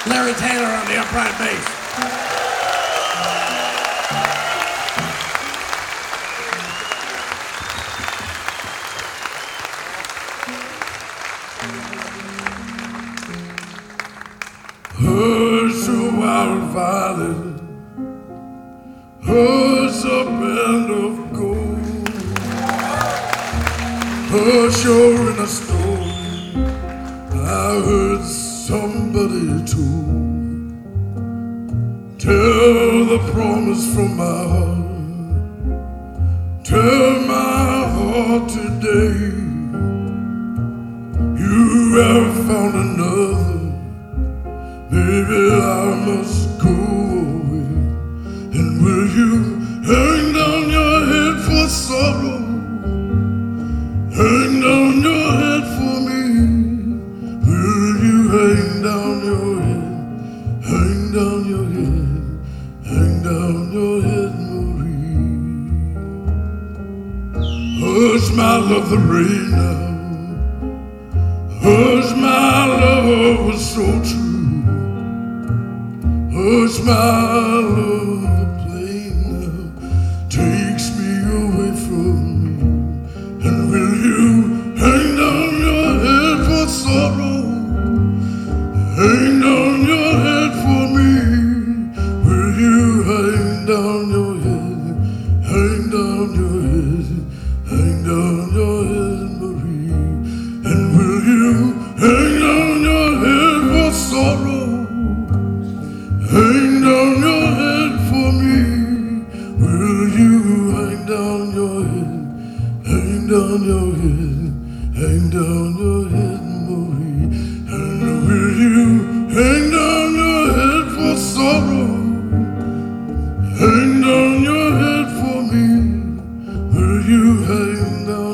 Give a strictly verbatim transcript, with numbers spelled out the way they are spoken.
Larry Taylor on the upright bass. Hush, a wild violet, hush, a band of gold. Hush, you're in a storm, I heard somebody told. Tell the promise from my heart, tell my heart today, you have found another. Baby, I must go away. And will you hang down your head for sorrow? Hang down your head for me. Will you hang down your head? Hang down your head. Hang down your head, Marie. Hush, my love, the rain now. Hush, my love was so true. Hush, my love, the plane now takes me away from you. And will you hang down your head for sorrow? Hang down your head for me. Will you hang down your head? Hang down your head. Hang down your head, Marie. And will you hang down your head for sorrow? Hang down your head for me. Will you hang down your head? Hang down your head. Hang down your head, Marie. And will you hang down your head for sorrow? Hang down your head for me. Will you hang down